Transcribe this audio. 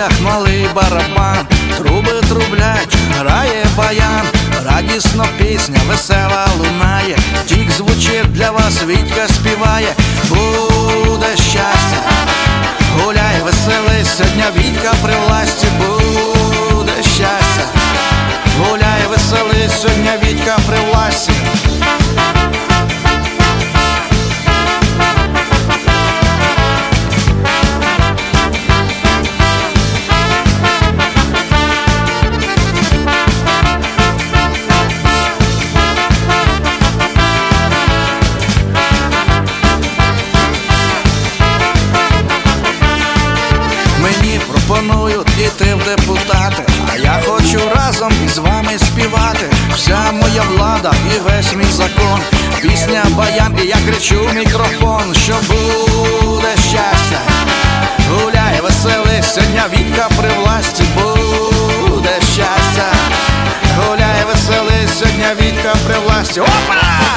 полях малий барабан, труби трублять, грає баян, радісно пісня весела лунає, тік звучить для вас, Вітька співає. Буде щастя, гуляй, веселись, сьогодні Вітька при власті. Буде щастя, гуляй, веселись, сьогодні Вітька при власті. Мені пропонують іти в депутати, а я хочу разом із вами співати. Вся моя влада і весь мій закон, пісня баян, і я кричу в мікрофон, що буде щастя, гуляй, веселись, сьогодні Вітька при власті. Буде щастя, гуляй, веселись, сьогодні Вітька при власті. Опа!